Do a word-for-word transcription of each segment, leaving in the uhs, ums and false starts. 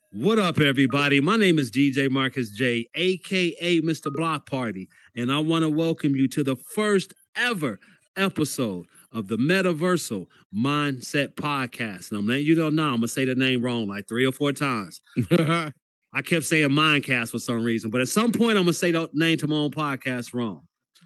What up, everybody? My name is D J Marcus J, aka Mister Block Party, and I want to welcome you to the first ever episode of the Metaversal Mindset Podcast. And I'm letting you know now, I'm gonna say the name wrong like three or four times. I kept saying Mindcast for some reason, but at some point I'm gonna say the name to my own podcast wrong.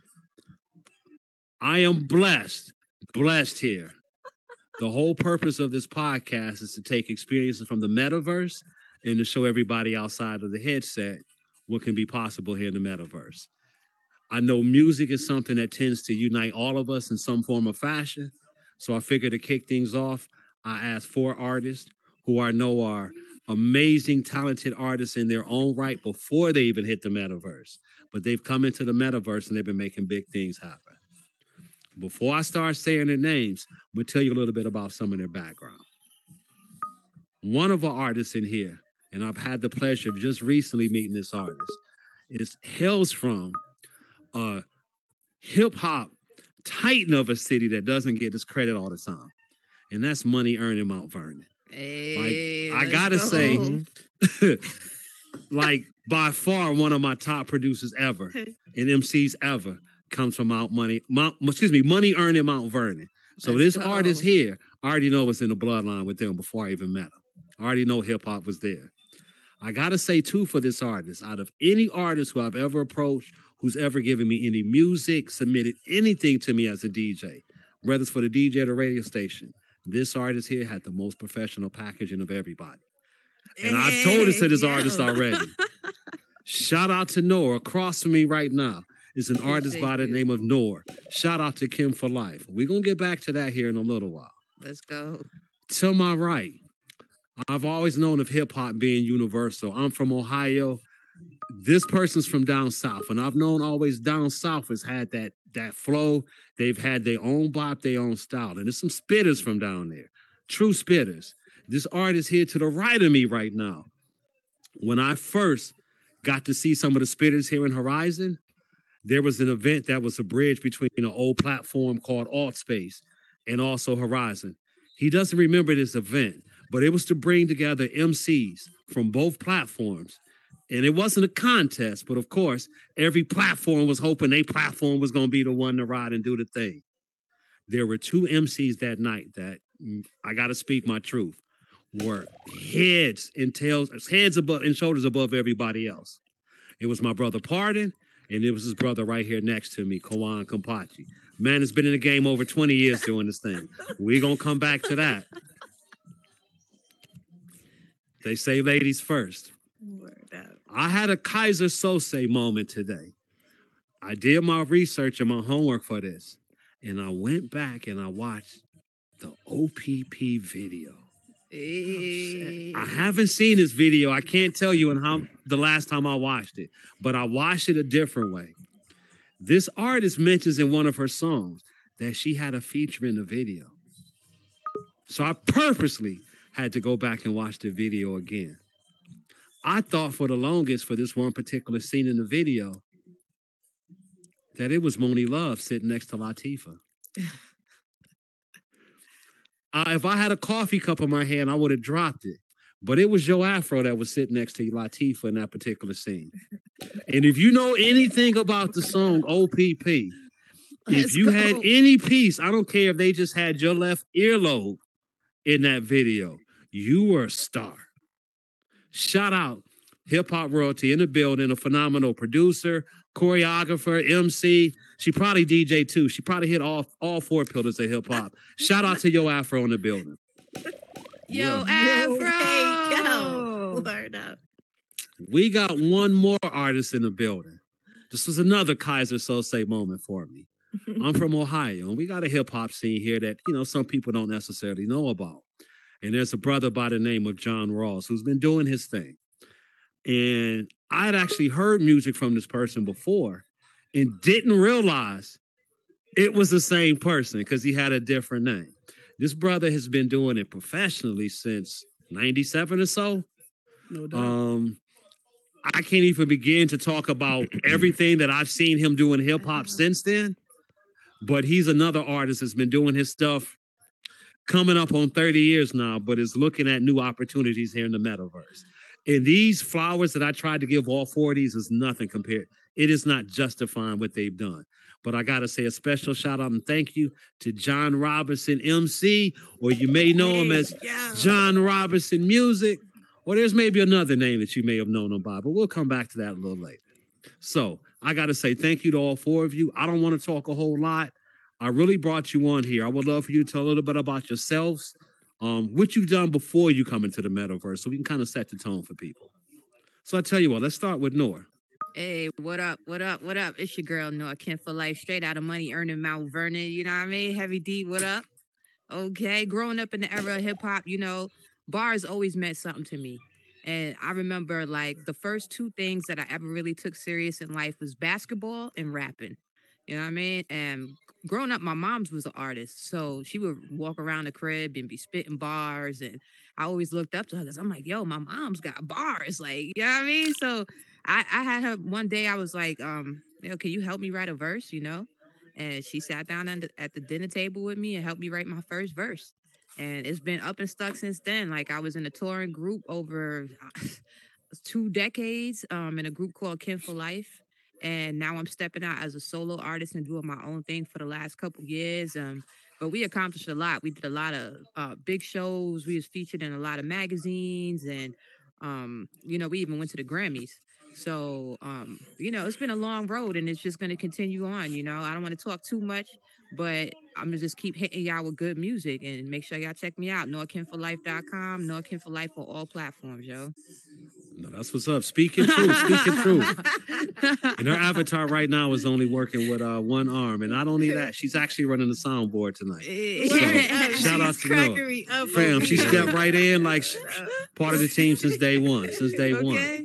I am blessed, blessed here. The whole purpose of this podcast is to take experiences from the metaverse and to show everybody outside of the headset what can be possible here in the metaverse. I know music is something that tends to unite all of us in some form or fashion. So I figured to kick things off, I asked four artists who I know are amazing, talented artists in their own right before they even hit the metaverse. But they've come into the metaverse and they've been making big things happen. Before I start saying their names, I'm going to tell you a little bit about some of their background. One of our artists in here, and I've had the pleasure of just recently meeting this artist, is hails from a hip-hop titan of a city that doesn't get this credit all the time, and that's Money Earning Mount Vernon. Hey, like, I gotta go. say, like by far one of my top producers ever and M Cs ever comes from Mount Money, Mount, excuse me, Money Earning Mount Vernon. So Let's this go. artist here, I already know what's in the bloodline with them before I even met him. I already know hip-hop was there. I gotta say too for this artist, out of any artist who I've ever approached, who's ever given me any music, submitted anything to me as a D J, whether it's for the D J or the radio station, this artist here had the most professional packaging of everybody. And hey, I've told this to this yo. artist already. Shout out to Noor. Across from me right now is an artist Thank by the you. name of Noor. Shout out to Kim for life. We're gonna get back to that here in a little while. Let's go. To my right, I've always known of hip-hop being universal. I'm from Ohio. This person's from down south, and I've known always down south has had that, that flow. They've had their own bop, their own style, and there's some spitters from down there, true spitters. This artist here to the right of me right now, when I first got to see some of the spitters here in Horizon, there was an event that was a bridge between an old platform called Altspace and also Horizon. He doesn't remember this event, but it was to bring together M Cs from both platforms. And it wasn't a contest, but of course, every platform was hoping their platform was going to be the one to ride and do the thing. There were two M Cs that night that, I got to speak my truth, were heads and tails, heads above and shoulders above everybody else. It was my brother Pardon, and it was his brother right here next to me, Kawan Kampachi. Man has been in the game over twenty years doing this thing. We're going to come back to that. They say ladies first. I had a Kaiser Sose moment today. I did my research and my homework for this, and I went back and I watched the O P P video. Hey. I haven't seen this video. I can't tell you in how the last time I watched it, but I watched it a different way. This artist mentions in one of her songs that she had a feature in the video. So I purposely had to go back and watch the video again. I thought for the longest for this one particular scene in the video that it was Monie Love sitting next to Latifah. uh, if I had a coffee cup in my hand, I would have dropped it. But it was Joe Afro that was sitting next to Latifah in that particular scene. And if you know anything about the song O P P, Let's if you go. had any piece, I don't care if they just had your left earlobe in that video, you were a star. Shout out Hip Hop Royalty in the building, a phenomenal producer, choreographer, M C. She probably D J too. She probably hit all, all four pillars of hip hop. Shout out to Yo Afro in the building. Yo, yeah. Afro. Hey, yo. Word up. We got one more artist in the building. This was another Kaiser Sose moment for me. I'm from Ohio, and we got a hip hop scene here that, you know, some people don't necessarily know about. And there's a brother by the name of John Ross who's been doing his thing. And I had actually heard music from this person before and didn't realize it was the same person because he had a different name. This brother has been doing it professionally since ninety-seven or so. No doubt. Um, I can't even begin to talk about everything that I've seen him do in hip hop since then. But he's another artist that's been doing his stuff coming up on thirty years now, but is looking at new opportunities here in the metaverse. And these flowers that I tried to give all four of these is nothing compared. It is not justifying what they've done. But I got to say a special shout out and thank you to John Robinson M C, or you may know him as John Robinson Music, or there's maybe another name that you may have known him by, but we'll come back to that a little later. So I got to say thank you to all four of you. I don't want to talk a whole lot. I really brought you on here. I would love for you to tell a little bit about yourselves, um, what you've done before you come into the metaverse, so we can kind of set the tone for people. So I tell you what, let's start with Noor. Hey, what up? What up? What up? It's your girl, Noah Ken for Life, straight out of money earning Mount Vernon. You know what I mean? Heavy D, what up? Okay. Growing up in the era of hip hop, you know, bars always meant something to me. And I remember like the first two things that I ever really took serious in life was basketball and rapping. You know what I mean? And growing up, my mom's was an artist. So she would walk around the crib and be spitting bars. And I always looked up to her because I'm like, yo, my mom's got bars. Like, you know what I mean? So I, I had her one day, I was like, um, you know, can you help me write a verse, you know? And she sat down at the, at the dinner table with me and helped me write my first verse. And it's been up and stuck since then. Like I was in a touring group over two decades um, in a group called Kin for Life. And now I'm stepping out as a solo artist and doing my own thing for the last couple years. Um, but we accomplished a lot. We did a lot of uh, big shows. We was featured in a lot of magazines. And, um, you know, we even went to the Grammys. So, um, you know, it's been a long road and it's just going to continue on. You know, I don't want to talk too much, but I'm going to just keep hitting y'all with good music and make sure y'all check me out. Noah Ken for Life dot com, Noah Ken for Life on all platforms, yo. No, that's what's up. Speaking truth, speaking truth. And her avatar right now is only working with uh, one arm. And not only that, she's actually running the soundboard tonight. So, shout out to Noah. Fam, she stepped right in like part of the team since day one. Since day okay. one.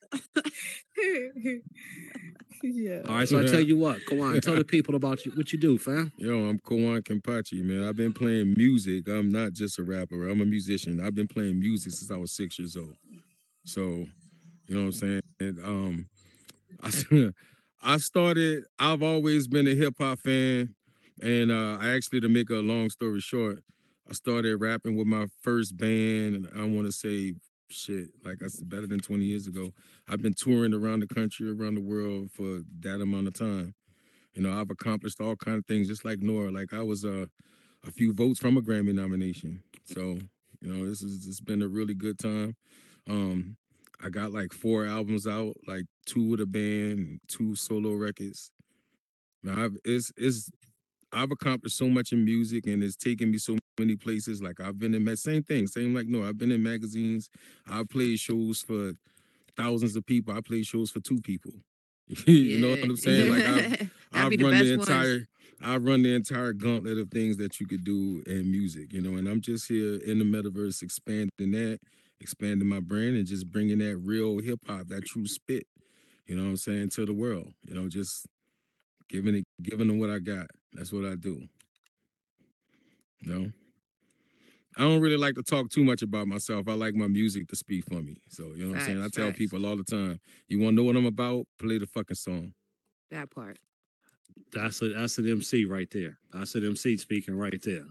Yeah. All right, so I tell you what, Kawan, tell the people about you, what you do, fam. Yo, I'm Kawan Kempachi, man. I've been playing music. I'm not just a rapper. I'm a musician. I've been playing music since I was six years old. So, you know what I'm saying? And, um, I, I started, I've always been a hip-hop fan. And uh, I actually, to make a long story short, I started rapping with my first band, and I want to say, shit, like I said, better than twenty years ago. I've been touring around the country, around the world for that amount of time. You know, I've accomplished all kinds of things, just like Nora. Like I was uh, a few votes from a Grammy nomination. So, you know, this is it's been a really good time. Um, I got like four albums out, like two with a band, two solo records. Now I've it's it's I've accomplished so much in music, and it's taken me so many places. Like I've been in same thing, same like no, I've been in magazines. I've played shows for thousands of people. I played shows for two people. you yeah. know what I'm saying? Like I've, I've the run the entire, ones. I've run the entire gauntlet of things that you could do in music. You know, and I'm just here in the metaverse, expanding that, expanding my brand, and just bringing that real hip hop, that true spit. You know what I'm saying, to the world. You know, just giving it, giving them what I got. That's what I do. You know? I don't really like to talk too much about myself. I like my music to speak for me. So, you know what facts, I'm saying? I tell facts. people all the time, you want to know what I'm about? Play the fucking song. That part. That's a, that's an M C right there. That's an M C speaking right there.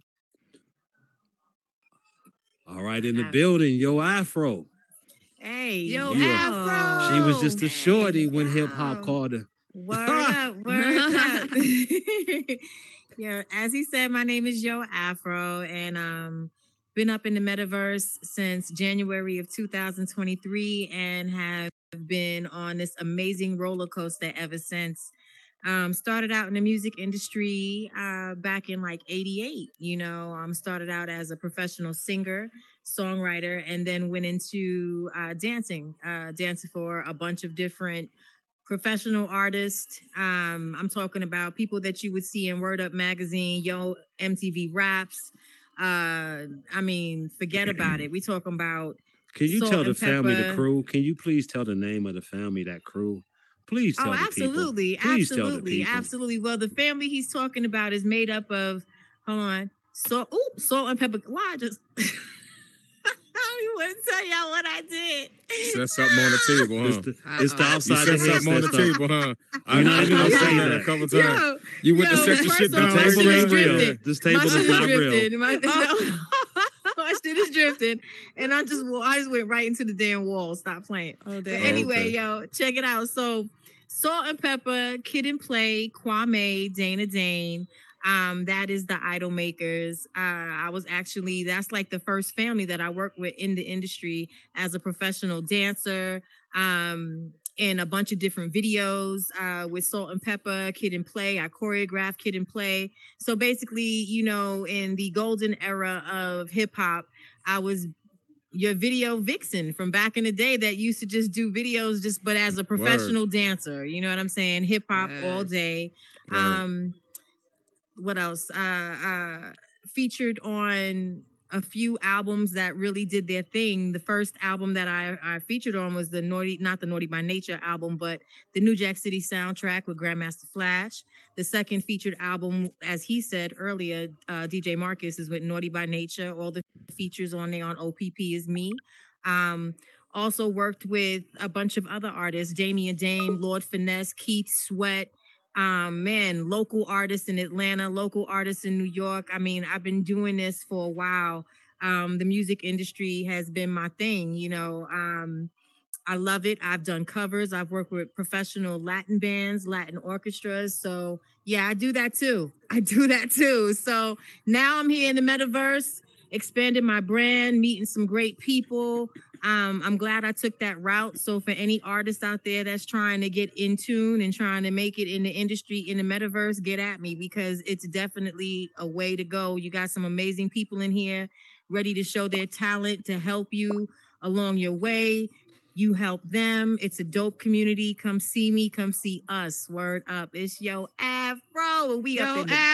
All right, in the building, Yo Afro. Hey, Yo yeah. Afro. She was just a shorty when hip hop called her. Word up, word up. Yeah, as he said, my name is Yo Afro, and um, been up in the metaverse since January of two thousand twenty-three, and have been on this amazing roller coaster ever since. Um, started out in the music industry uh, back in like eighty-eight. You know, um, started out as a professional singer, songwriter, and then went into uh, dancing, uh, dancing for a bunch of different professional artists. Um, I'm talking about people that you would see in Word Up magazine, Yo M T V Raps. Uh, I mean, forget about it. We talking about. Can you tell the family, the crew? Can you please tell the name of the family, that crew? Please tell oh, the absolutely, people. Please absolutely, tell the people. absolutely. Well, the family he's talking about is made up of, hold on, salt, ooh, salt and pepper. Why I just. I wouldn't tell y'all what I did. Set something on the table, huh? It's the, it's the outside. You set something on the table, huh? I'm not even gonna say that a couple times. Yo, you went yo, to set the shit down. This table is real. This table My is not real. My, no. My shit is drifting, and I just well, I just went right into the damn wall. Stop playing. Oh, But damn. anyway, Okay. yo, check it out. So, Salt and Pepper, Kid and Play, Kwame, Dana Dane. Um, that is the Idol Makers. Uh, I was actually that's like the first family that I worked with in the industry as a professional dancer. Um, in a bunch of different videos uh, with Salt and Pepper, Kid and Play. I choreographed Kid and Play. So basically, you know, in the golden era of hip hop, I was your video vixen from back in the day that used to just do videos just but as a professional dancer. You know what I'm saying? Hip hop all Yes. day. Right. Um, what else? Uh, uh, featured on a few albums that really did their thing. The first album that I, I featured on was the Naughty, not the Naughty by Nature album, but the New Jack City soundtrack with Grandmaster Flash. The second featured album, as he said earlier, uh, D J Marcus, is with Naughty by Nature. All the features on there on O P P is me. Um, also worked with a bunch of other artists, Damian Dame, Lord Finesse, Keith Sweat, um man, local artists in Atlanta, local artists in New York. I mean, I've been doing this for a while. Um the music industry has been my thing, you know. um I love it. I've done covers. I've worked with professional Latin bands, Latin orchestras. So yeah, I do that too. I do that too. So now I'm here in the metaverse, expanding my brand, meeting some great people. Um, I'm glad I took that route. So for any artists out there that's trying to get in tune and trying to make it in the industry, in the metaverse, get at me because it's definitely a way to go. You got some amazing people in here ready to show their talent to help you along your way. You help them. It's a dope community. Come see me. Come see us. Word up. It's Yo Afro. And we up Yo, in the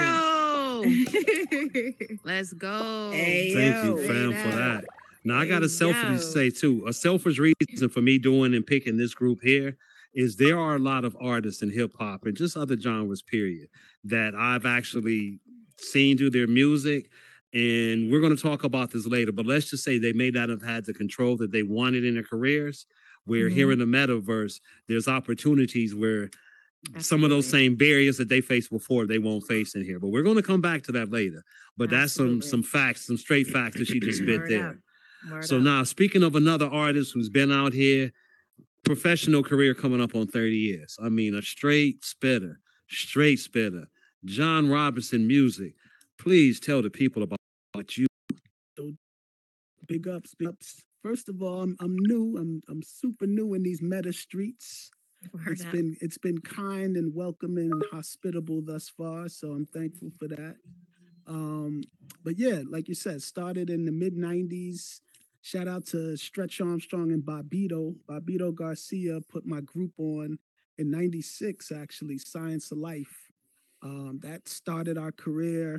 Afro. building. Let's go. Hey, Thank you, yo. fam, for that. Now, I got a Hey, selfish yo. to say too. A selfish reason for me doing and picking this group here is there are a lot of artists in hip hop and just other genres, period, that I've actually seen do their music. And we're going to talk about this later, but let's just say they may not have had the control that they wanted in their careers. Where here in the metaverse, there's opportunities where some of those Absolutely. same barriers that they faced before they won't face in here. But we're going to come back to that later. But that's some Absolutely. some facts, some straight facts that she just spit Word there. up. Word So up. now, speaking of another artist who's been out here, professional career coming up on thirty years. I mean, a straight spitter, straight spitter. John Robinson Music. Please tell the people about, about you. Big ups, big ups. First of all, I'm, I'm new. I'm I'm super new in these meta streets. Word It's up. been it's been kind and welcoming and hospitable thus far, so I'm thankful for that. Um, but yeah, like you said, started in the mid nineties. Shout out to Stretch Armstrong and Bobito. Bobito Garcia put my group on in ninety-six, actually, Science of Life. Um, that started our career,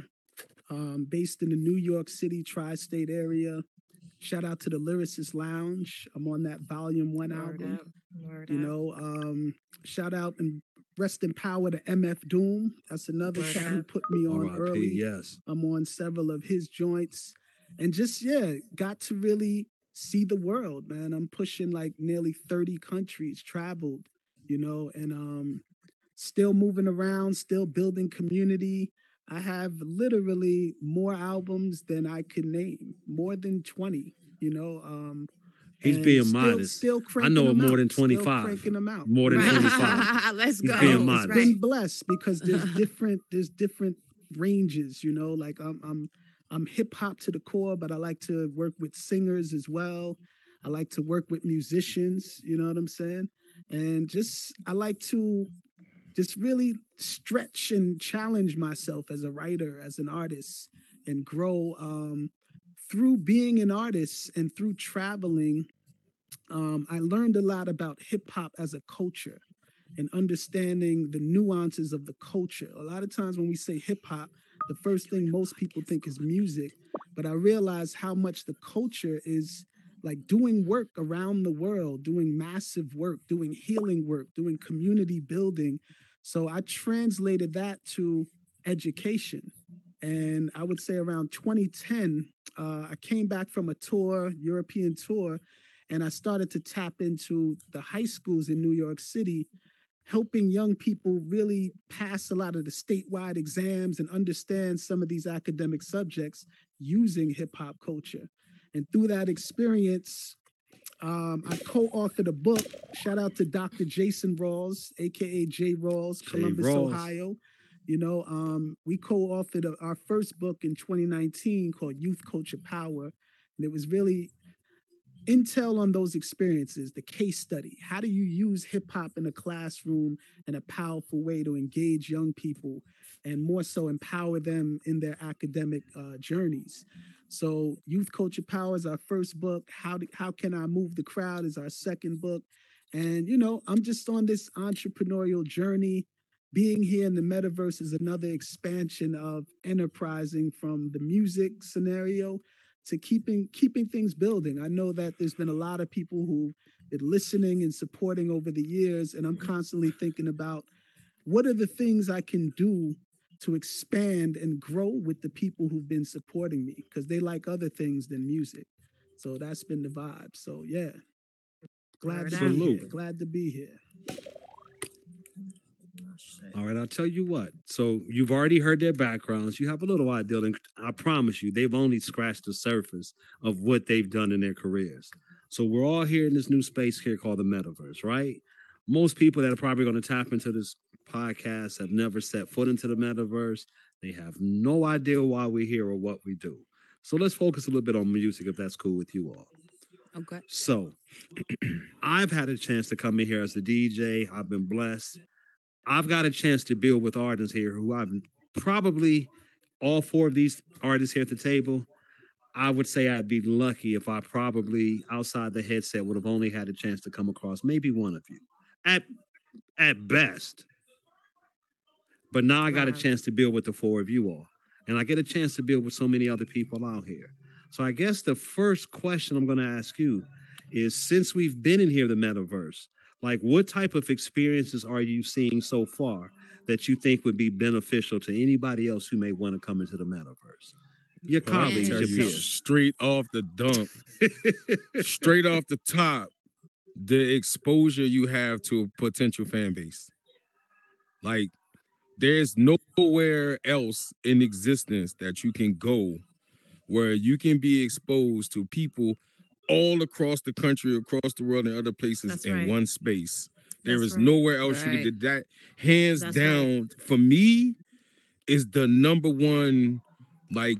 um, based in the New York City tri-state area. Shout out to the Lyricist Lounge. I'm on that volume one Word album. up. Word You up. know, um, shout out and rest in power to M F Doom. That's another Word cat who up. put me on R I P, early. yes. I'm on several of his joints. And just, yeah, got to really see the world, man. I'm pushing like nearly thirty countries, traveled, you know, and um, still moving around, still building community. I have literally more albums than I could name, more than twenty, you know. Um, He's and being still, modest. still I cranking know of them more out, than still twenty-five. cranking them out. More than you know? twenty-five. Let's He's go. being It's modest. been blessed because there's different there's different ranges, you know. Like I'm I'm I'm hip hop to the core, but I like to work with singers as well. I like to work with musicians, you know what I'm saying? And just I like to just really stretch and challenge myself as a writer, as an artist, and grow um, through being an artist and through traveling. Um, I learned a lot about hip hop as a culture and understanding the nuances of the culture. A lot of times when we say hip hop, the first thing most people think is music, but I realized how much the culture is like doing work around the world, doing massive work, doing healing work, doing community building. So I translated that to education. And I would say around twenty ten, uh, I came back from a tour, European tour, and I started to tap into the high schools in New York City, helping young people really pass a lot of the statewide exams and understand some of these academic subjects using hip hop culture. And through that experience, um, I co-authored a book. Shout out to Doctor Jason Rawls, aka Jay Rawls, Jay Columbus, Rawls. Ohio. You know, um, we co-authored a, our first book in twenty nineteen called Youth Culture Power. And it was really intel on those experiences, the case study. How do you use hip hop in a classroom in a powerful way to engage young people and more so empower them in their academic uh, journeys? So Youth Culture Power is our first book. How do, how can I move the crowd is our second book. And, you know, I'm just on this entrepreneurial journey. Being here in the metaverse is another expansion of enterprising from the music scenario to keeping keeping things building. I know that there's been a lot of people who've been listening and supporting over the years, and I'm constantly thinking about what are the things I can do to expand and grow with the people who've been supporting me, because they like other things than music. So that's been the vibe. So yeah, glad Word to out. be here. Salute. Glad to be here. All right, I'll tell you what. So you've already heard their backgrounds. You have a little idea, and I promise you, they've only scratched the surface of what they've done in their careers. So we're all here in this new space here called the metaverse, right? Most people that are probably going to tap into this podcast have never set foot into the metaverse. They have no idea why we're here or what we do. So let's focus a little bit on music, if that's cool with you all. Okay. So I've had a chance to come in here as a D J. I've been blessed. I've got a chance to build with artists here who I've probably all four of these artists here at the table. I would say I'd be lucky if I probably outside the headset would have only had a chance to come across maybe one of you at at best. But now I got a Wow. chance to build with the four of you all, and I get a chance to build with so many other people out here. So I guess the first question I'm going to ask you is, since we've been in here, the metaverse, like what type of experiences are you seeing so far that you think would be beneficial to anybody else who may want to come into the metaverse? Your Well, I can colleagues, tell your you peers. straight off the dump, straight off the top, the exposure you have to a potential fan base. Like, there's nowhere else in existence that you can go where you can be exposed to people all across the country, across the world, and other places That's in right. one space. There That's is right. nowhere else you Right. can do that. Hands That's down, for me, is the number one, like,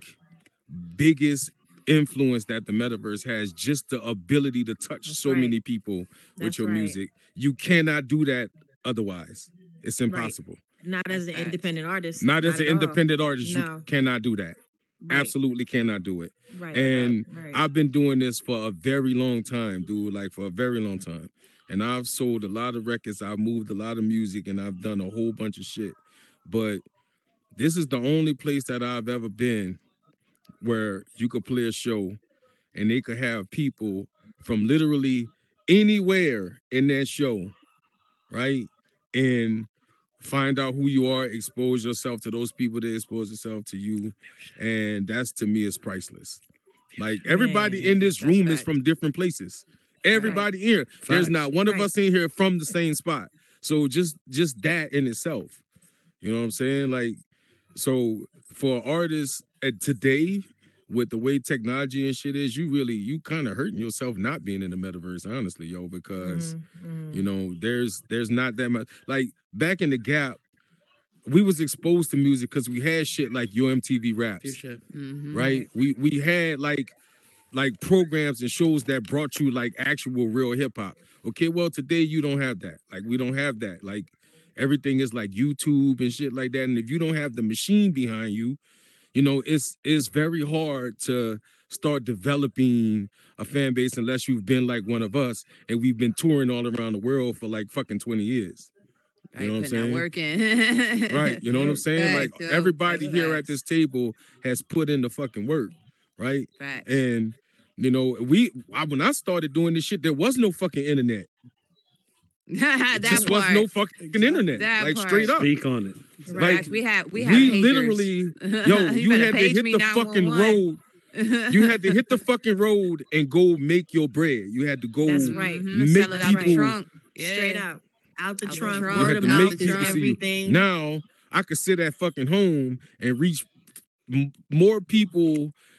biggest influence that the metaverse has, just the ability to touch That's so right. many people with That's your right. music. You cannot do that otherwise. It's impossible. Not as an That's facts. independent artist. Not as an at all. independent artist, you No. cannot do that. Right. Absolutely cannot do it. Right. And right. I've been doing this for a very long time, dude, like for a very long time. And I've sold a lot of records, I've moved a lot of music, and I've done a whole bunch of shit. But this is the only place that I've ever been where you could play a show and they could have people from literally anywhere in that show, right? And find out who you are, expose yourself to those people that expose yourself to you. And that's, to me, is priceless. Like, everybody Man, in this that's room is facts. from different places. Everybody here. There's Facts. not one of Right. us in here from the same spot. So just just that in itself. You know what I'm saying? Like, so for artists at today, with the way technology and shit is, you really, you kind of hurting yourself not being in the metaverse, honestly, yo, because Mhm, mhm. you know, there's there's not that much. Like, back in the gap, we was exposed to music because we had shit like Yo M T V Raps, Mhm. right? We we had like like programs and shows that brought you like actual real hip hop. Okay, well, today you don't have that. Like, we don't have that. Like, everything is like YouTube and shit like that. And if you don't have the machine behind you, you know, it's it's very hard to start developing a fan base unless you've been like one of us and we've been touring all around the world for like fucking twenty years. Right, You know what I'm putting that saying? work in. Right. You know what I'm saying? Like, Facts, yo. everybody That's here at facts. this table has put in the fucking work, right? Facts. And you know, we I, when I started doing this shit, there was no fucking internet. that There just part. was no fucking internet. That like part. straight up. Speak on it. Like, Facts. we had we had we pagers. literally, yo, you, better had to page hit me the fucking nine one one. road. You had to hit the fucking road and go make your bread. You had to go That's right. Mhm, make sell it out the people- trunk. Straight Yeah. out. Out the Out the trunk, trunk. You word had of to out make mouth, the people trunk. see you. everything. Now I could sit at fucking home and reach m- more people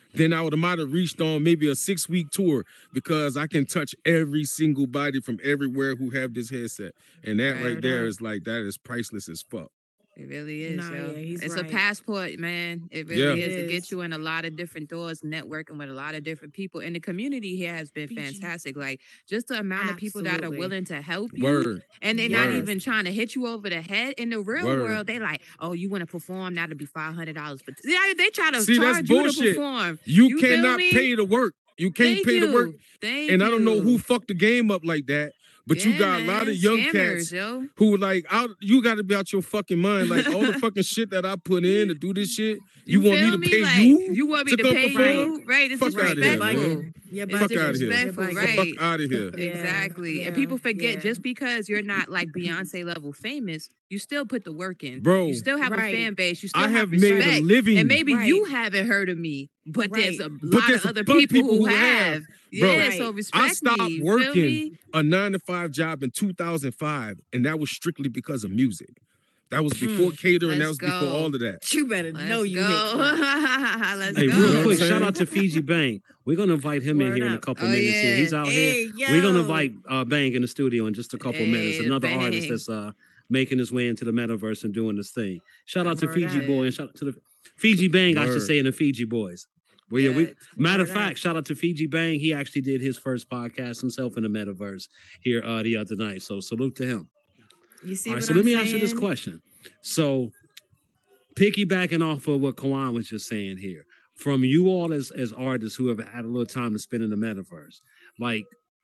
then I would have might have reached on maybe a six week tour because I can touch every single body from everywhere who have this headset. And that right, Right right there on. is like, that is priceless as fuck. It really is, Nah, yo. yeah, he's It's right. a passport, man. It really Yeah. is. It It gets is. you in a lot of different doors, networking with a lot of different people. And the community here has been Fiji. fantastic. Like, just the amount of people that are Absolutely. willing to help you. Word. And they're not Yes. even trying to hit you over the head. In the real Word. world, they like, oh, you want to perform? That'll be five hundred dollars. But yeah, they try to See, that's charge you to bullshit. perform. You, You feel cannot me? pay to work. You can't Thank pay you. to work. Thank And I don't know you. who fucked the game up like that, but you Yeah, got a lot man. of young Scammers, cats yo. who like out. You got to be out your fucking mind. Like all the fucking shit that I put in to do this shit. You, want me feel to pay Like, you? you want me to to come pay perform? you? Right. It's Fuck outta here, disrespectful. man. Your It's Fuck budget. outta here. disrespectful, Your right? budget. Fuck out of here. Yeah, Exactly. And yeah, people forget yeah. just because you're not like Beyonce level famous, you still put the work in. Bro, You still have Right. a fan base. You still I have have made respect. a living. And maybe Right. you haven't heard of me, but there's a Right. But lot there's of a other bunch of people, people who who have. have. Bro, Yeah, so Right. respect I stopped me. You feel working me? a nine to five job in two thousand five, and that was strictly because of music. That was before catering. That let's was before go. all of that. You better Let's know you go. hit clap. Let's Hey, go. You know real what quick, I'm shout saying? out to Fiji Bang. We're gonna invite him in Word here in a up. couple Oh, minutes. Here. He's yeah. out Hey, here. yo. We're gonna invite uh, Bang in the studio in just a couple minutes. Hey, Another artist Bang. that's uh making his way into the metaverse and doing this thing. Shout out to Word Fiji up. Boy and shout out to the Fiji Bang, I should Word. say, and the Fiji Boys. Well, yeah, we Yes. matter of Word up. fact, shout out to Fiji Bang. He actually did his first podcast himself in the metaverse here uh the other night. So salute to him. You see All right, what so I'm let me saying? ask you this question. So, piggybacking off of what Kawan was just saying here, from you all as as artists who have had a little time to spend in the metaverse, like,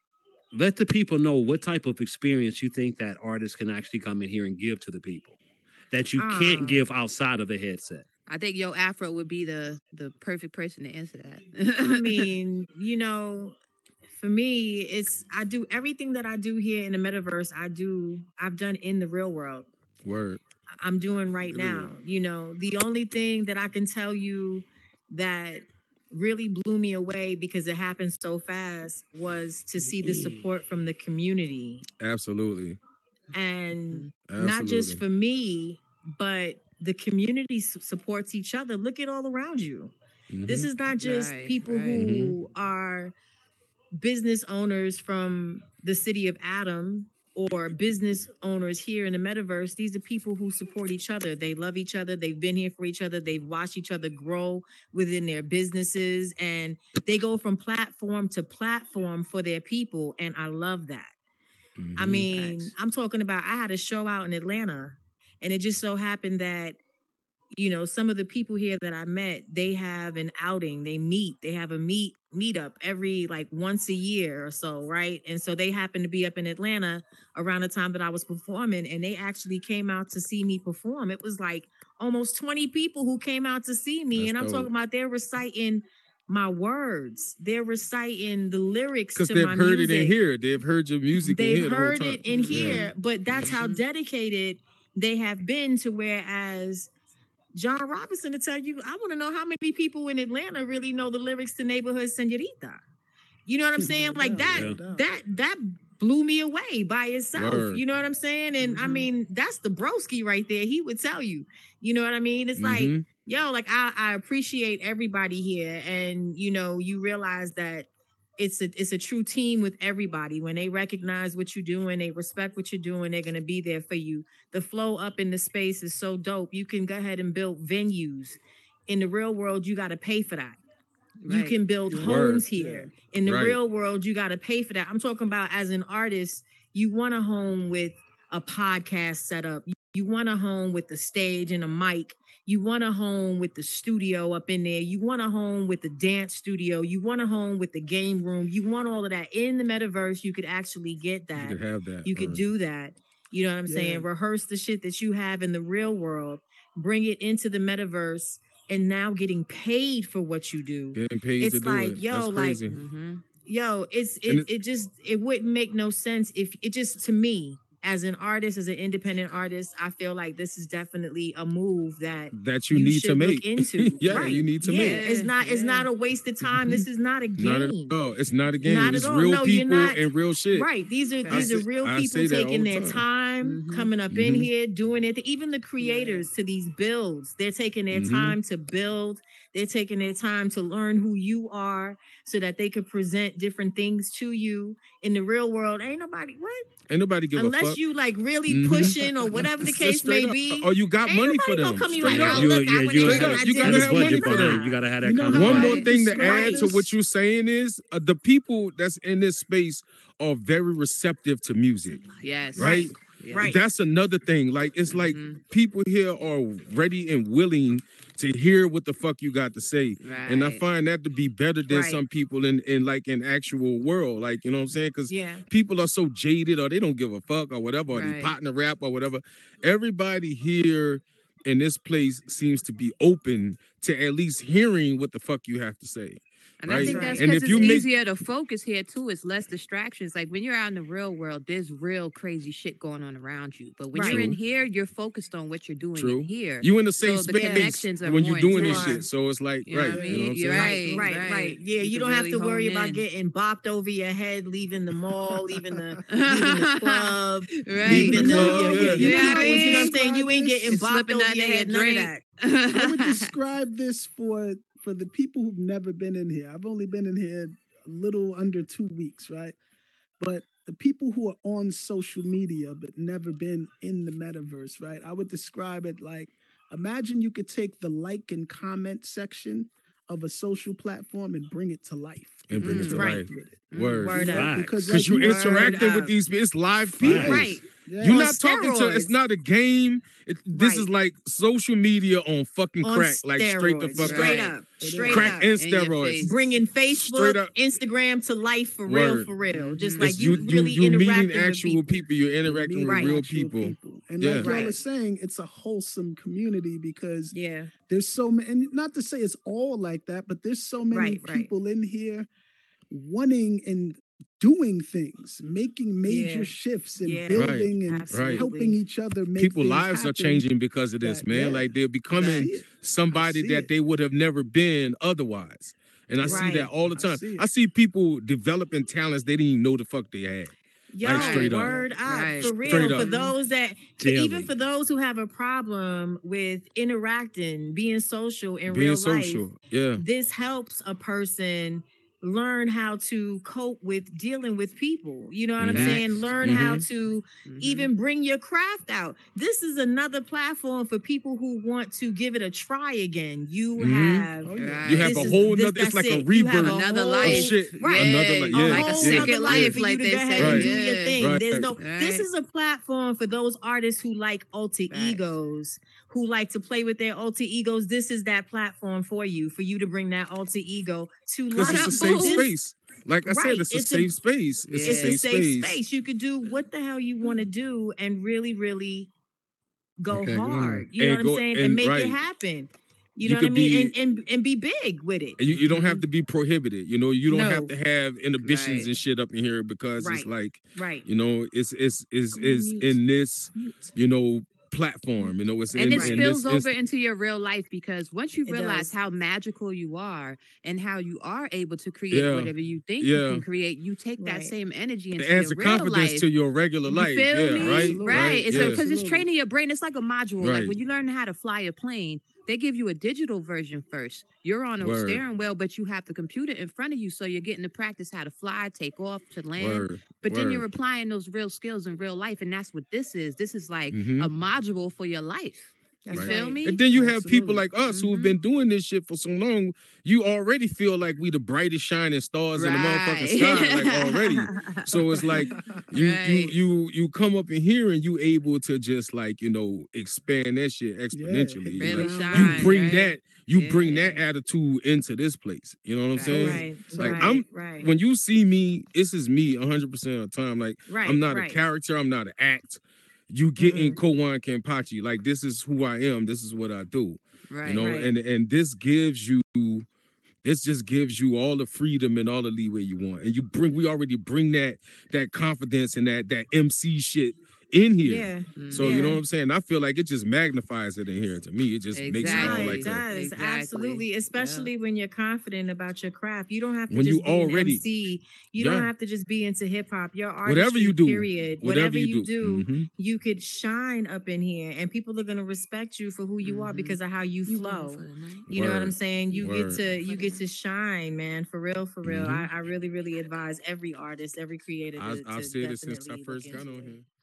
let the people know what type of experience you think that artists can actually come in here and give to the people that you Ah. can't give outside of the headset. I think Yo Afro would be the the perfect person to answer that. I mean, you know, for me, it's I do everything that I do here in the metaverse. I do I've done in the real world. Word. I'm doing right Really? now. You know, the only thing that I can tell you that really blew me away because it happened so fast was to see the support from the community. Absolutely. And Absolutely. not just for me, but the community s- supports each other. Look at all around you. Mhm. This is not just Right, people right. who are business owners from the city of Adam or business owners here in the metaverse. These are people who support each other. They love each other. They've been here for each other. They've watched each other grow within their businesses, and they go from platform to platform for their people. And I love that. I Mhm. mean, Facts. I'm talking about I had a show out in Atlanta, and it just so happened that, you know, some of the people here that I met, they have an outing, they meet, they have a meet meetup every like once a year or so, right? And so they happened to be up in Atlanta around the time that I was performing, and they actually came out to see me perform. It was like almost twenty people who came out to see me, That's and I'm dope. talking about they're reciting my words, they're reciting the lyrics Because to they've my heard music. it in here. They've heard your music in They've here. the whole heard time. it in Yeah. here, but that's how Mhm. dedicated they have been to whereas John Robinson to tell you, I want to know how many people in Atlanta really know the lyrics to Neighborhood Senorita. You know what I'm saying? No Like doubt, that, no doubt. that, that blew me away by itself. Word. You know what I'm saying? And I Mhm. mean, that's the broski right there. He would tell you, you know what I mean? It's like, Mhm. yo, like I, I appreciate everybody here. And you know, you realize that it's a it's a true team with everybody. When they recognize what you're doing, they respect what you're doing, they're gonna be there for you. The flow up in the space is so dope. You can go ahead and build venues. In the real world, you gotta pay for that. You Right. can build Word, homes yeah. here. In the Right. real world, you gotta pay for that. I'm talking about as an artist, you want a home with a podcast setup. You want a home with the stage and a mic. You want a home with the studio up in there. You want a home with the dance studio. You want a home with the game room. You want all of that. In the metaverse, you could actually get You that. could have that. You could Word. do that. You know what I'm Yeah. saying? Rehearse the shit that you have in the real world, bring it into the metaverse, and now getting paid for what you do. Getting paid It's to do like, it. yo, That's like, crazy. Mhm. Yo, it's And it, it- it just it wouldn't make no sense if it just to me as an artist, as an independent artist, I feel like this is definitely a move that that you, need to should make look into. yeah, Right. you need to yeah, make. It's not it's Yeah. not a waste of time. This is not a Not at game. all. It's not a game. Not at it's all. real No, you're people not- and real shit. Right. These are I these are say- real I say people that all taking the their time. time, Mhm. coming up in Mhm. here, doing it. Even the creators to these builds, they're taking their Mhm. time to build. They're taking their time to learn who you are so that they could present different things to you in the real world. Ain't nobody what? Ain't nobody give a Unless fuck. you like really Mhm. pushing or whatever the Just case may straight up. be. Or you got Ain't money nobody for gonna them. come you Straight like, up. oh, You- look, yeah, I went you in gotta and have- I you did gotta this have and money da, for da, them. da. You gotta have that You know kind how of One I more budget. thing to describe add to this? what you're saying is uh, the people that's in this space are very receptive to music, Yes. right? Yeah. Right. That's another thing. Like it's like Mhm. people here are ready and willing to hear what the fuck you got to say. And I Right. find that to be better than Right. some people in, in like an actual world. Like, you know what I'm saying? Because Yeah. people are so jaded or they don't give a fuck or whatever, or they Right. partner rap or whatever. Everybody here in this place seems to be open to at least hearing what the fuck you have to say. And I Right. think Right. that's And because if it's you make- easier to focus here too. It's less distractions. Like when you're out in the real world, there's real crazy shit going on around you. But when Right. you're in True. here, you're focused on what you're doing True. in here. You in the safe So the space connections are when more you're doing this intense. shit. So it's like, You know right. what I You know what I'm mean? You're saying? right. Right, right, right. right. Yeah, You you, can don't have really to worry hone about in. getting bopped over your head, leaving the mall, leaving the leaving the club, Right. leaving the, club, your, yeah. your, your You know what I peoples, you know what I'm mean? saying? You ain't Describe getting this- It's bopped slipping over under your your head, none of drink. that. I would describe this for for the people who've never been in here. I've only been in here a little under two weeks, right? But the people who are on social media but never been in the metaverse, right? I would describe it like imagine you could take the like and comment section of a social platform and bring it to life. And bring it to Right. life. With it. Word. Word You know, up. because Because like you're you- Word interacting with up. these, it's live people. Facts. Right. Yeah. You're On not talking to, it's steroids. not a game. It, this is Right. like social media on fucking On crack, like straight the steroids. fuck Straight up. up. It is. Straight Crack up. and In your steroids. face. Bringing Straight Facebook, up. Instagram to life for real, Word. for real. Just Mhm. like It's you, you, really you, you interacting meeting with actual people. people. You're interacting meet with Right. real actual people. And Yeah. like y'all Right. are saying, it's a wholesome community because Yeah. there's so many, and not to say it's all like that, but there's so many Right, right. people in here wanting and doing things, making major Yeah. shifts and Yeah. building and Absolutely. helping each other make People things lives are happen. changing because of this, that- man. yeah. Like they're I becoming see it. somebody see that it. they would have never been otherwise. And I see Right. that all the I time. see it. I see people developing talents they didn't even know the fuck they had. Yo, Like, straight up. word up. Right. For real. Straight For up. those that, for Daily. even for those who have a problem with interacting, being social in Being real social. life, Yeah. this helps a person learn how to cope with dealing with people. You know what I'm Mhm. saying? Learn how Mhm. to Mhm. even bring your craft out. This is another platform for people who want to give it a try again. You Mhm. have Oh, yeah. Right. You have This a is- whole this- nother, it's that's like a it. You have rebirth Another whole- of life. shit. Right. Another, like, Yeah, yeah. a like a whole second nother life, for like you to they go ahead say. and do Yeah. your thing. Right. There's no. Right. This is a platform for those artists who like alter Facts. egos, who like to play with their alter egos. This is that platform for you, for you to bring that alter ego to Because life. it's a safe This- space. Like I Right. said, it's a It's a- safe space. It's Yeah. a It's safe a safe space. space. You could do what the hell you want to do and really, really go Okay, go on. hard. You know And what I'm go- saying? And, and make right. it happen. You, You know what I could mean? be- and, and and be big with it. And you, you don't Mm-hmm. have to be prohibited. You know, you don't have No. to have inhibitions Right. and shit up in here because it's Right. like, Right. you know, it's it's is Go on is mute. in this, Mute. you know, platform. You know, it's And in, it in spills this over inst- into your real life because once you It realize does. how magical you are and how you are able to create Yeah. whatever you think you Yeah. can create, you take that Right. same energy into it adds your a real confidence life. to your regular You life. feel Yeah, me? right, Right. It's yeah. because it's Absolutely. training your brain. It's like a module. Like Right. when you learn how to fly a plane, they give you a digital version first. You're on a Word. steering wheel, but you have the computer in front of you, so you're getting to practice how to fly, take off, to land. Word. But then you're word. applying those real skills in real life, and that's what this is. This is like Mhm. a module for your life. That's You Right. feel me? And then you have people Absolutely. like us who have Mhm. been doing this shit for so long. You already feel like we the brightest shining stars in the motherfucking sky, like already. So it's like you Right. you you you come up in here and you able to just like you know expand that shit exponentially. hit You Really like, ground shine. you bring right? that you bring that Yeah. attitude into this place. You know what I'm Right. saying? Right. Like, right. I'm- right. When you see me, this is me one hundred percent of the time. Like right. I'm not right. a character. I'm not an act. You get in Mm-mm. Kowan Kempachi. Like this is who I am. This is what I do. Right. You know, Right. and and this gives you this just gives you all the freedom and all the leeway you want. And you bring we already bring that that confidence and that that M C shit in here. Yeah. So you know Yeah. what I'm saying? I feel like it just magnifies it in here. To me, it just makes it Exactly. all No, like it a, does. Exactly. Absolutely. Yeah. Especially when you're confident about your craft. You don't have to When just you be already- an M C. You Yeah. don't have to just be into hip hop. Your artistry, Whatever you do, period. whatever Whatever, you you do. do, Mhm. you could shine up in here and people are gonna respect you for who you are Mhm. because of how you You flow. ready for the night? You know what I'm Word. saying? You Word. get to you get to shine, man, for real, for real. Mhm. I, I really, really advise every artist, every creator to, I, to I've said it since I definitely first look got into on it. here.